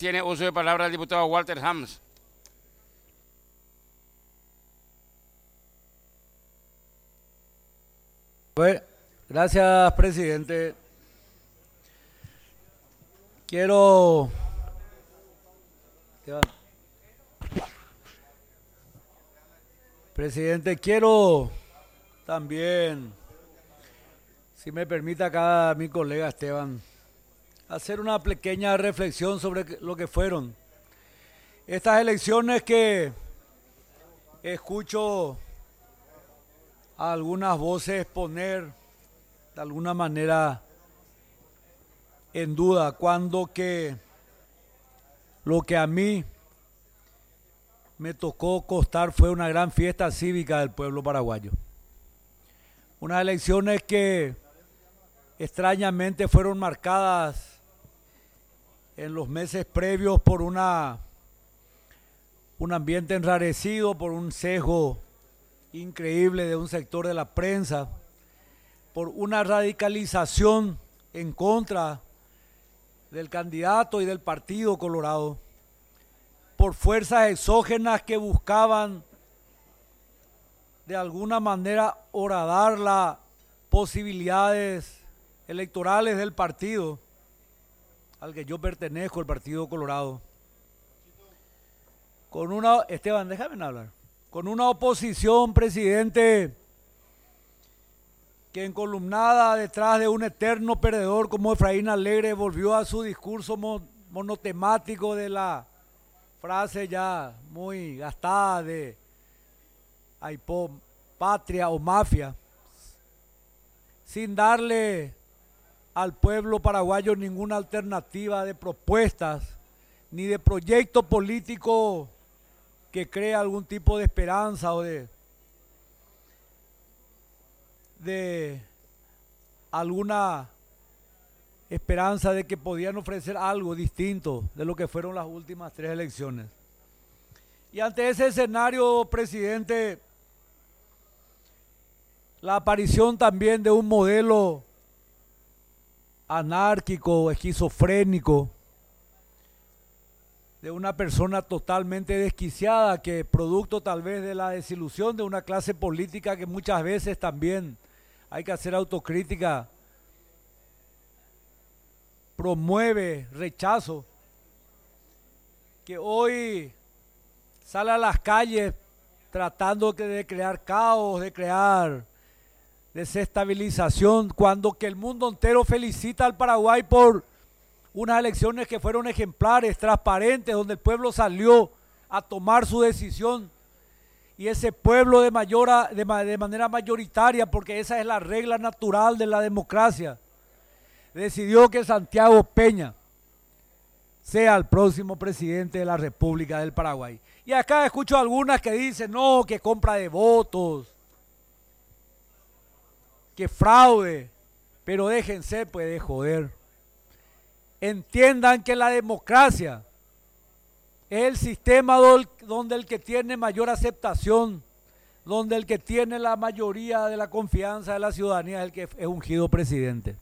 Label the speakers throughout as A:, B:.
A: Tiene uso de palabra el diputado Walter Hams.
B: Pues, gracias, presidente. Quiero... Presidente, quiero también, si me permite acá mi colega Esteban, hacer una pequeña reflexión sobre lo que fueron estas elecciones que escucho a algunas voces poner de alguna manera en duda, cuando que lo que a mí me tocó costar fue una gran fiesta cívica del pueblo paraguayo. Unas elecciones que extrañamente fueron marcadas en los meses previos por un ambiente enrarecido, por un sesgo increíble de un sector de la prensa, por una radicalización en contra del candidato y del Partido Colorado, por fuerzas exógenas que buscaban de alguna manera horadar las posibilidades electorales del partido al que yo pertenezco, el Partido Colorado. Esteban, déjame hablar. Con una oposición, presidente, que encolumnada detrás de un eterno perdedor como Efraín Alegre volvió a su discurso monotemático de la frase ya muy gastada de Aipó, patria o mafia, sin darle al pueblo paraguayo ninguna alternativa de propuestas ni de proyecto político que cree algún tipo de esperanza o de alguna esperanza de que podían ofrecer algo distinto de lo que fueron las últimas 3 elecciones. Y ante ese escenario, presidente, la aparición también de un modelo anárquico, esquizofrénico, de una persona totalmente desquiciada que producto tal vez de la desilusión de una clase política que muchas veces también hay que hacer autocrítica, promueve rechazo, que hoy sale a las calles tratando de crear caos, de crear desestabilización, cuando que el mundo entero felicita al Paraguay por unas elecciones que fueron ejemplares, transparentes, donde el pueblo salió a tomar su decisión y ese pueblo de manera mayoritaria, porque esa es la regla natural de la democracia, decidió que Santiago Peña sea el próximo presidente de la República del Paraguay. Y acá escucho algunas que dicen, no, que compra de votos, que fraude, pero déjense pues de joder. Entiendan que la democracia es el sistema donde el que tiene mayor aceptación, donde el que tiene la mayoría de la confianza de la ciudadanía es el que es ungido presidente.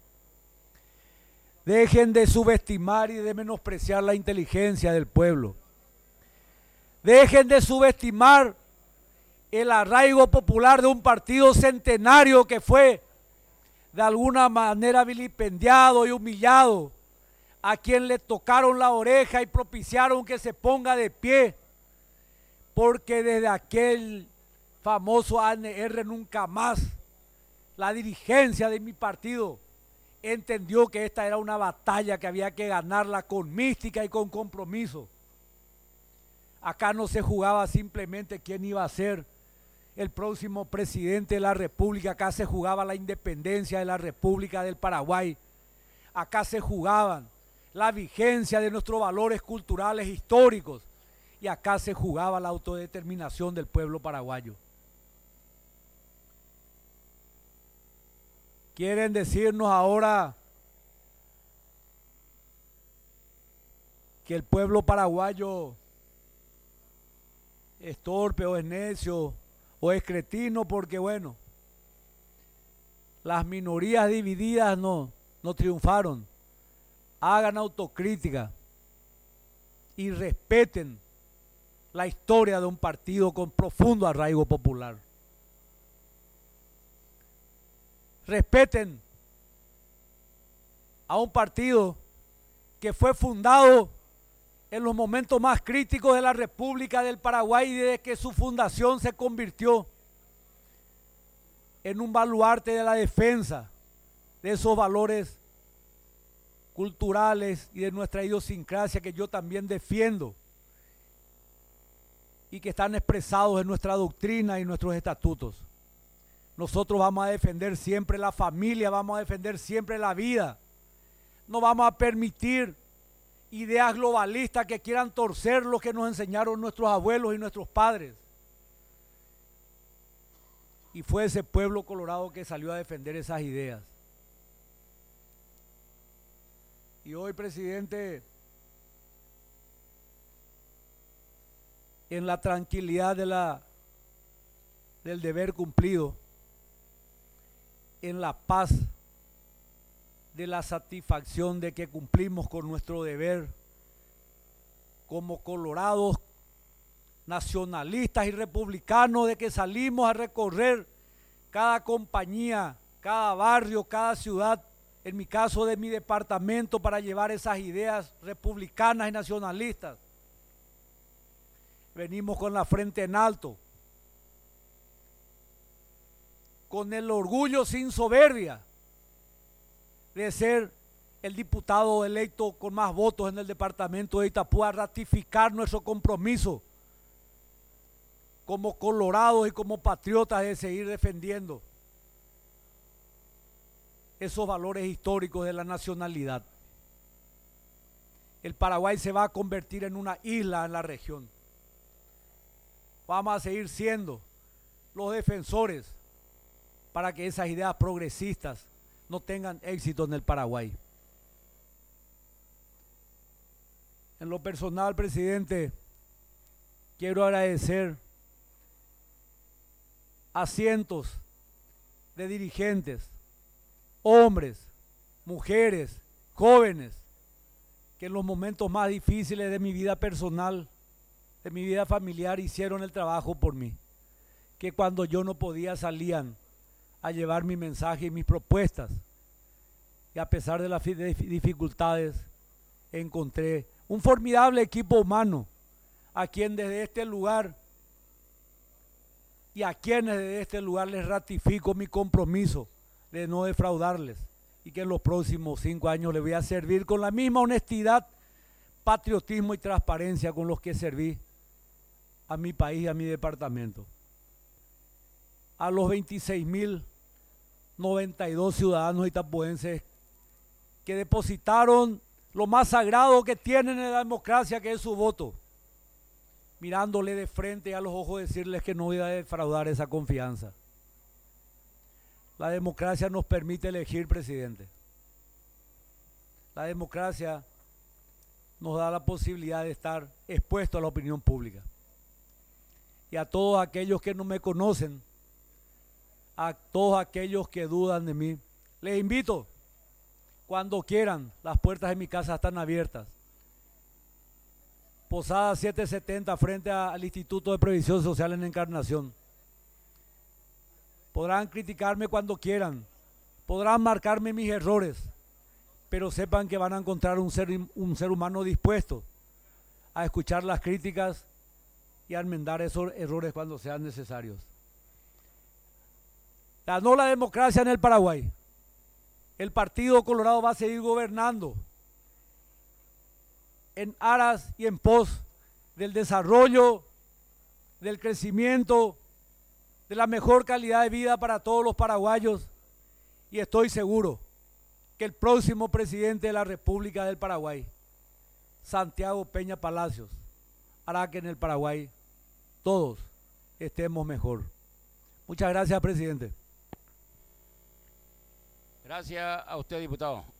B: Dejen de subestimar y de menospreciar la inteligencia del pueblo. Dejen de subestimar el arraigo popular de un partido centenario que fue de alguna manera vilipendiado y humillado, a quien le tocaron la oreja y propiciaron que se ponga de pie, porque desde aquel famoso ANR nunca más la dirigencia de mi partido entendió que esta era una batalla que había que ganarla con mística y con compromiso. Acá no se jugaba simplemente quién iba a ser el próximo presidente de la República, acá se jugaba la independencia de la República del Paraguay, acá se jugaban la vigencia de nuestros valores culturales históricos y acá se jugaba la autodeterminación del pueblo paraguayo. Quieren decirnos ahora que el pueblo paraguayo es torpe o es necio o es cretino porque, bueno, las minorías divididas no triunfaron. Hagan autocrítica. y respeten la historia de un partido con profundo arraigo popular. Respeten a un partido que fue fundado en los momentos más críticos de la República del Paraguay y desde que su fundación se convirtió en un baluarte de la defensa de esos valores culturales y de nuestra idiosincrasia que yo también defiendo y que están expresados en nuestra doctrina y nuestros estatutos. Nosotros vamos a defender siempre la familia, vamos a defender siempre la vida. No vamos a permitir ideas globalistas que quieran torcer lo que nos enseñaron nuestros abuelos y nuestros padres. Y fue ese pueblo colorado que salió a defender esas ideas. Y hoy, presidente, en la tranquilidad del deber cumplido, en la paz de la satisfacción de que cumplimos con nuestro deber como colorados, nacionalistas y republicanos, de que salimos a recorrer cada compañía, cada barrio, cada ciudad, en mi caso de mi departamento, para llevar esas ideas republicanas y nacionalistas. Venimos con la frente en alto, con el orgullo sin soberbia de ser el diputado electo con más votos en el departamento de Itapúa, a ratificar nuestro compromiso como colorados y como patriotas de seguir defendiendo esos valores históricos de la nacionalidad. El Paraguay se va a convertir en una isla en la región. Vamos a seguir siendo los defensores para que esas ideas progresistas no tengan éxito en el Paraguay. En lo personal, presidente, quiero agradecer a cientos de dirigentes, hombres, mujeres, jóvenes, que en los momentos más difíciles de mi vida personal, de mi vida familiar, hicieron el trabajo por mí, que cuando yo no podía salían a llevar mi mensaje y mis propuestas, y a pesar de las dificultades encontré un formidable equipo humano a quien desde este lugar y a quienes desde este lugar les ratifico mi compromiso de no defraudarles, y que en los próximos 5 años les voy a servir con la misma honestidad, patriotismo y transparencia con los que serví a mi país y a mi departamento. A los 26.092 ciudadanos itapuenses que depositaron lo más sagrado que tienen en la democracia, que es su voto, mirándole de frente a los ojos, decirles que no voy a defraudar esa confianza. La democracia nos permite elegir presidente. La democracia nos da la posibilidad de estar expuesto a la opinión pública. Y a todos aquellos que no me conocen, a todos aquellos que dudan de mí, les invito, cuando quieran, las puertas de mi casa están abiertas. Posada 770 frente al Instituto de Previsión Social en Encarnación. Podrán criticarme cuando quieran, podrán marcarme mis errores, pero sepan que van a encontrar un ser humano dispuesto a escuchar las críticas y a enmendar esos errores cuando sean necesarios. Ganó la democracia en el Paraguay. El Partido Colorado va a seguir gobernando en aras y en pos del desarrollo, del crecimiento, de la mejor calidad de vida para todos los paraguayos, y estoy seguro que el próximo presidente de la República del Paraguay, Santiago Peña Palacios, hará que en el Paraguay todos estemos mejor. Muchas gracias, presidente.
A: Gracias a usted, diputado.